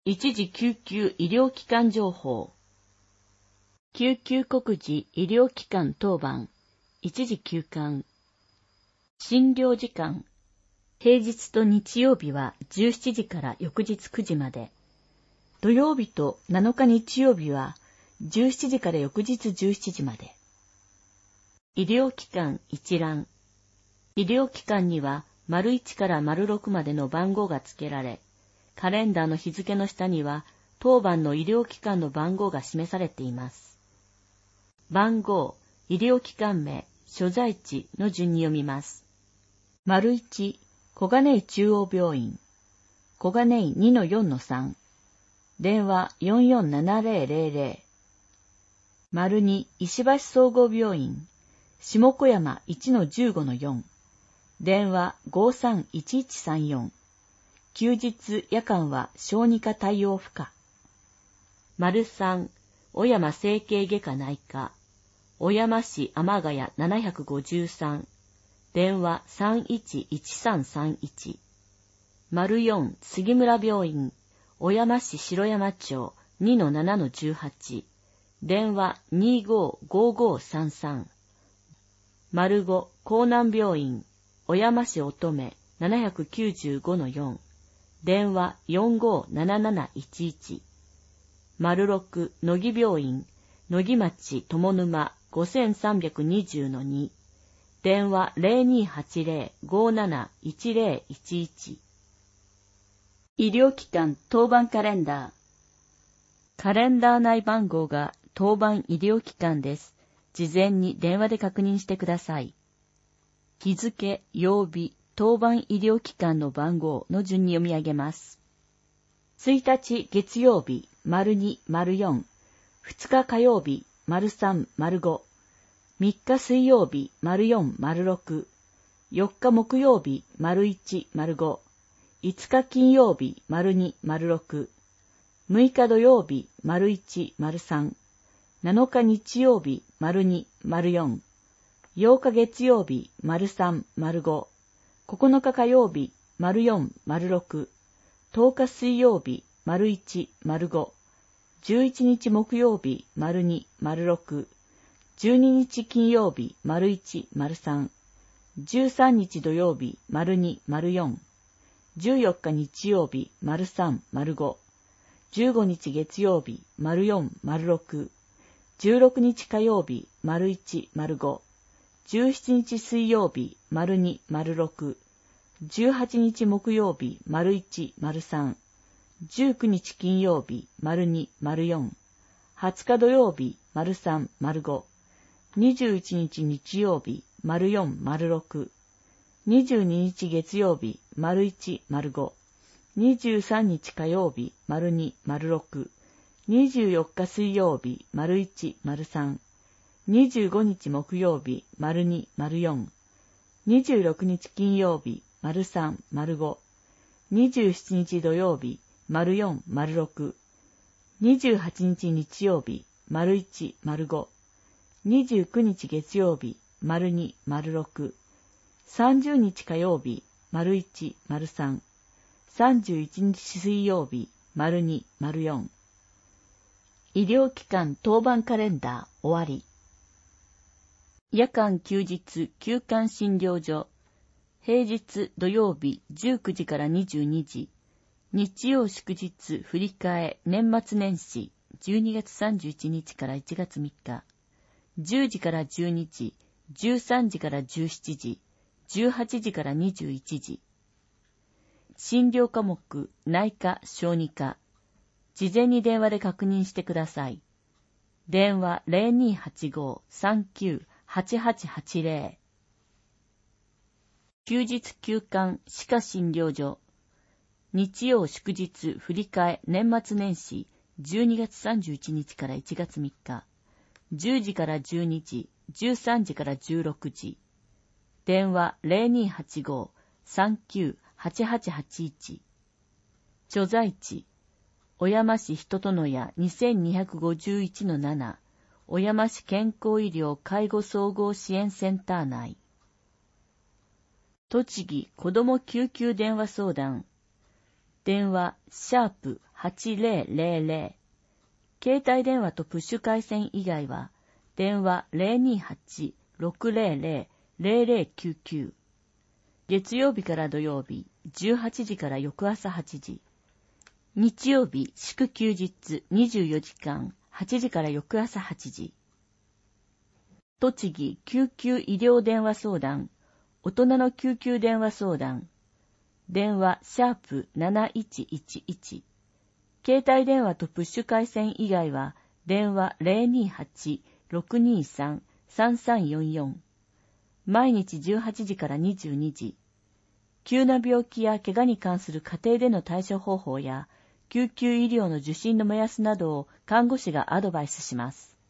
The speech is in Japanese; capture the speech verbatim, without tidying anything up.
一時救急医療機関情報。救急告示医療機関当番。一時休館。診療時間。平日と日曜日はじゅうしちじから翌日くじまで。土曜日となのか日曜日はじゅうしちじから翌日じゅうしちじまで。医療機関一覧。医療機関には丸いちから丸ろくまでの番号が付けられ、カレンダーの日付の下には当番の医療機関の番号が示されています。番号、医療機関名、所在地の順に読みます。丸いち、小金井中央病院。小金井 にのよんのさん。電話 よんよんななぜろぜろぜろ。丸に、石橋総合病院。下小山 いちのじゅうごのよん。電話 ごさんいちいちさんよん。休日夜間は小児科対応不可。丸さん、小山整形外科内科。小山市天ヶ谷ななひゃくごじゅうさん。電話 さんいちいちさんさんいち。丸よん、杉村病院。小山市城山町 にのななのじゅうはち。電話 にごごごさんさん。丸ご、江南病院。小山市乙女 ななひゃくきゅうじゅうごのよん。電話 よんごなななないちいち。丸ろく、野木病院。野木町友沼 ごさんにーのに。電話 ぜろにはちぜろ ごなないちぜろいちいち。医療機関当番カレンダー。カレンダー内番号が当番医療機関です。事前に電話で確認してください。日付、曜日、当番医療機関の番号の順に読み上げます。ついたち月曜日、丸に、丸よん。ふつか火曜日、丸さん、丸ご。みっか水曜日、丸よん、丸ろく。よっか木曜日、丸いち、丸ご。いつか金曜日、丸に、丸ろく。むいか土曜日、丸いち、丸さん。なのか日曜日、丸に、丸よん。ようか月曜日、丸さん、丸ご。ここのか火曜日、丸よん、丸ろく。とおか水曜日、丸いち、丸ご。じゅういちにち木曜日、丸に、丸ろく。じゅうににち金曜日、丸いち、丸さん。じゅうさんにち土曜日、丸に、丸よん。じゅうよっか日曜日、丸さん、丸ご。じゅうごにち月曜日、丸よん、丸ろく。じゅうろくにち火曜日、丸いち、丸ご。じゅうしちにち水曜日、丸に、丸ろく。じゅうはちにち木曜日、丸いち、丸さん。じゅうくにち金曜日、丸に、丸よん。はつか土曜日、丸さん、丸ご。にじゅういちにち日曜日、丸よん、丸ろく。にじゅうににち月曜日、丸いち、丸ご。にじゅうさんにち火曜日、丸に、丸ろく。にじゅうよっか水曜日、丸いち、丸さん。にじゅうごにち木曜日、丸に、丸よん。にじゅうろくにち金曜日、丸さん、丸ご。にじゅうしちにち土曜日、丸よん、丸ろく。にじゅうはちにち日曜日、丸いち、丸ご。にじゅうくにち月曜日、丸に、丸ろく。さんじゅうにち火曜日、丸いち、丸さん。さんじゅういちにち水曜日、丸に、丸よん。医療機関当番カレンダー終わり。夜間休日休館診療所。平日土曜日じゅうくじからにじゅうにじ。日曜祝日振り替え年末年始じゅうにがつさんじゅういちにちからいちがつみっか。じゅうじからじゅうにじ、じゅうさんじからじゅうしちじ、じゅうはちじからにじゅういちじ。診療科目、内科、小児科。事前に電話で確認してください。電話 ぜろにはちご さんきゅう はちはちはちぜろ。休日休館歯科診療所。日曜祝日振り替え年末年始じゅうにがつさんじゅういちにちからいちがつみっか。じゅうじからじゅうにじ、じゅうさんじからじゅうろくじ。電話 ぜろにはちご さんきゅう はちはちはちいち。所在地、小山市人殿屋 にせんにひゃくごじゅういちのなな、小山市健康医療介護総合支援センター内。栃木子ども救急電話相談。 電話、シャープはちぜろぜろぜろ。携帯電話とプッシュ回線以外は、電話 ゼロにはち ろくぜろぜろ ぜろぜろきゅうきゅう。月曜日から土曜日、じゅうはちじから翌朝はちじ。日曜日、祝休日にじゅうよじかん、はちじから翌朝はちじ。栃木救急医療電話相談、大人の救急電話相談。電話シャープなないちいちいち。携帯電話とプッシュ回線以外は電話 ゼロにはち ろくにさん さんさんよんよん。毎日じゅうはちじからにじゅうにじ。急な病気や怪我に関する家庭での対処方法や救急医療の受診の目安などを看護師がアドバイスします。